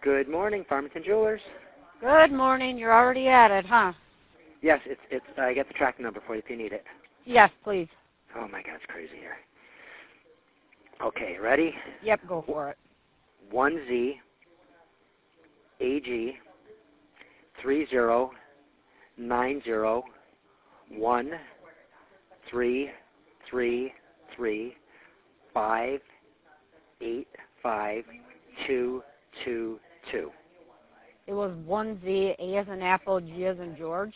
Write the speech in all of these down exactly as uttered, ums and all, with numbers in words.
Good morning, Farmington Jewelers. Good morning. You're already at it, huh? Yes, it's it's. I got the tracking number for you if you need it. Yes, please. Oh my God, it's crazy here. Okay, ready? Yep, go for it. One Z A G three zero nine zero one three three three five eight five two two two. It was one Z, A as in Apple, G as in George.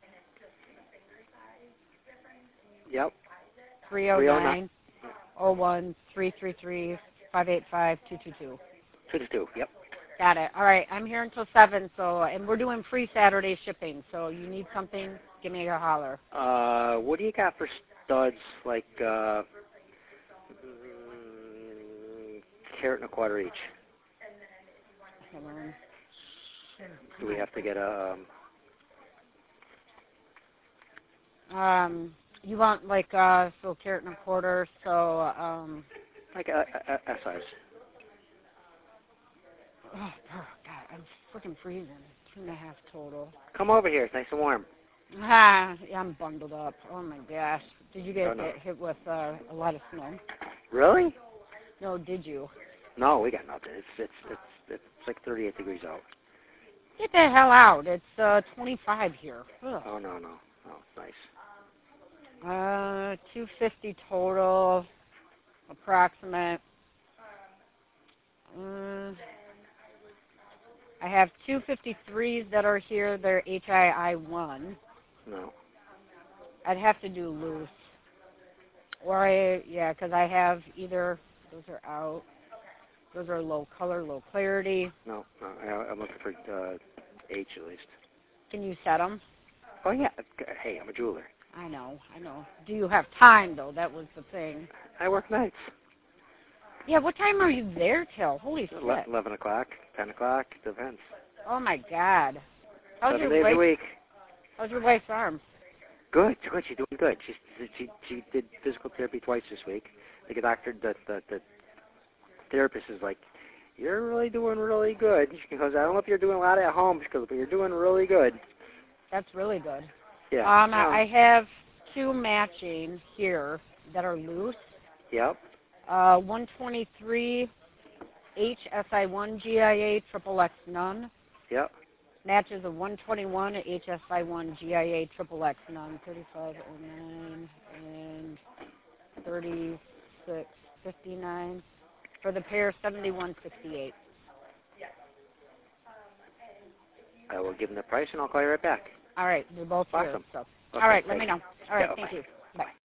Yep. three oh nine oh one three three three five eight five two two two. two two two. Yep. Got it. All right, I'm here until seven, so and we're doing free Saturday shipping. So you need something, give me a holler. Uh, what do you got for studs like uh, mm, carat and a quarter each? Hold on. Do we have to get a? Um, Um, you want like uh, so carat and a quarter, so um. like a, a, a size. Oh, God, I'm freaking freezing. Two and a half total. Come over here. It's nice and warm. Ah, yeah, I'm bundled up. Oh my gosh. Did you guys Oh, no. get hit with uh, a lot of snow? Really? No, did you? No, we got nothing. It's it's it's it's like thirty-eight degrees out. Get the hell out. It's uh, twenty-five here. Ugh. Oh no no no. Nice. Uh, two fifty total, approximate. Uh, I have two fifty-threes that are here. They're H I I one. No. I'd have to do loose. Or, I, yeah, because I have either, those are out. Those are low color, low clarity. No. No. I, I'm looking for uh, H at least. Can you set them? Oh yeah. Hey, I'm a jeweler. I know, I know. Do you have time, though? That was the thing. I work nights. Yeah, what time are you there till? Holy shit. Eleven o'clock, ten o'clock, depends. Oh, my God. How's Seven your days wife? a week. How's your wife's arm? Good, good. She's doing good. She's she she did physical therapy twice this week. The doctor, the the, the therapist is like, you're really doing really good. She goes, I don't know if you're doing a lot at home, she goes, but you're doing really good. That's really good. Yeah. Um, yeah. I have two matching here that are loose. Yep. Uh, one twenty-three H S I one G I A triple X none. Yep. Matches a one twenty-one H S I one G I A triple X none. thirty-five oh nine and thirty-six fifty-nine. For the pair, seventy-one sixty-eight. I will give them the price and I'll call you right back. All right, they're both Awesome. here. So. Okay, All right, let thanks. me know. All right, Yeah, thank bye. you.